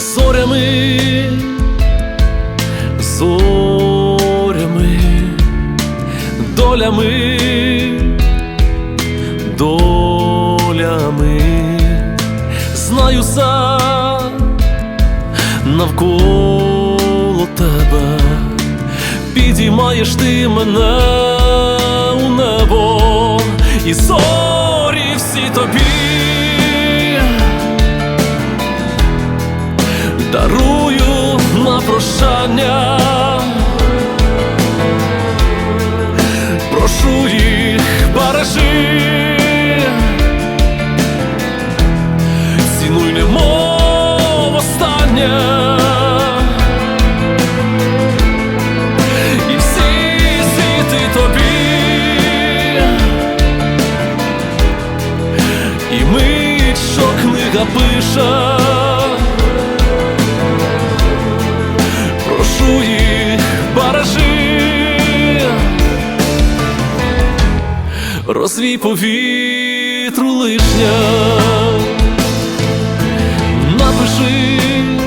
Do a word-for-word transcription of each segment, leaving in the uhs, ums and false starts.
зорями, зорями, долями, долями. Знаю, сам навколо тебе підіймаєш ти мене у небо, і зорі всі тобі дарую на прощання. Прошу їх, бережи, цінуй немов останнє, і всі світи тобі, і мить, що книга пише. Прошу їх, бережи, розвій по вітру лишня. Напиши,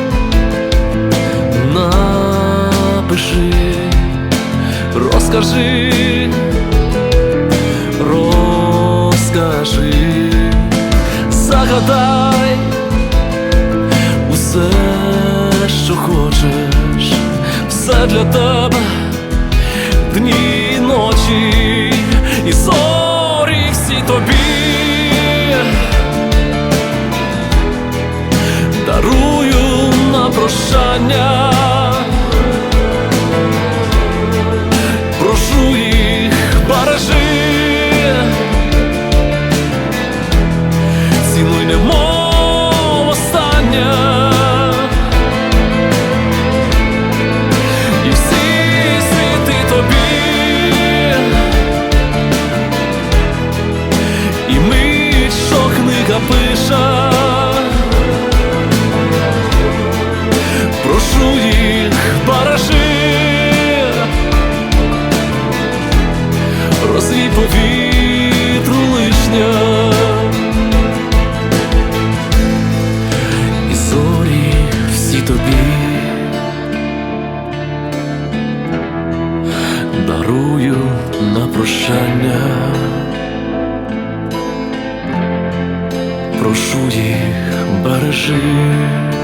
напиши, розкажи, розкажи, загадай усе, що хочеш, все для тебе, дні і ночі, і зорі всі тобі дарую на прощання. Прошу їх, бережи, цінуй немов останнє, і всі світи тобі, і мить, що книга пише. Прошу їх, бережи, розвій по вітру лишня. І зорі всі тобі дарую на прощання. Прошу їх, бережи.